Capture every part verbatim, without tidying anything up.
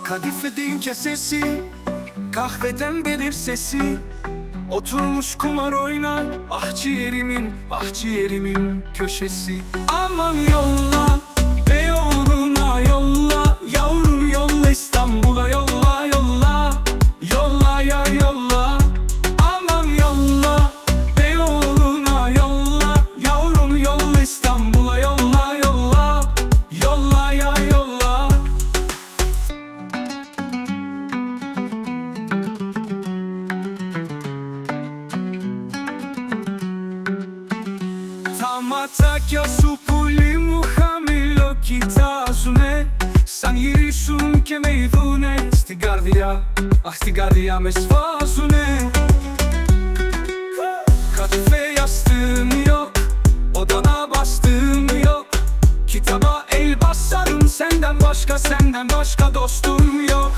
Kadifeden kesesi, kahveden gelir sesi. Oturmuş kumar oynar, ah ciğerimin, ah ciğerimin köşesi. Aman yolla, Beyoğlu'na yolla, yavrum yolla İstanbul'a yolla yolla, yolla ya yolla. Aman yolla, Beyoğlu'na yolla, yavrum yolla İstanbul'a yolla yolla, yolla ya yolla. Tamataka supuli muhamilo kitazune. San yirisun ke meydune. Stigardia, ah stigardia mesfazune. Kadife yastığım yok, odana bastığım yok. Kitaba el basarım, senden başka, senden başka dostum yok.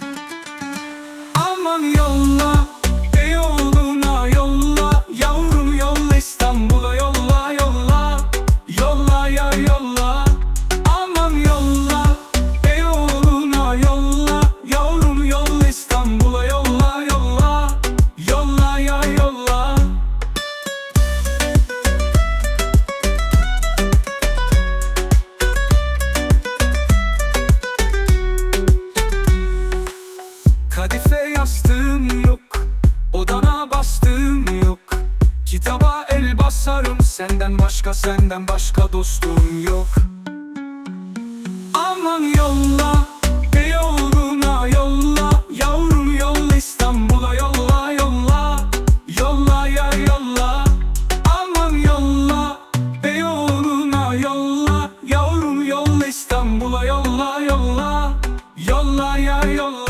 Aman yolla, Beyoğlu'na yolla, yavrum yolla İstanbul'a yolla yolla, yolla ya yolla. Aman yolla, Beyoğlu'na yolla, yavrum yolla İstanbul'a yolla yolla, yolla ya yolla. Kadife yastığım yok, odana bastığım yok. Kitaba el basarım, senden başka, senden başka dostum yok. Aman yolla, Beyoğlu'na yolla, yavrum yolla İstanbul'a yolla yolla, yolla ya yolla. Aman yolla, Beyoğlu'na yolla, yavrum yolla İstanbul'a yolla yolla, yolla ya yolla.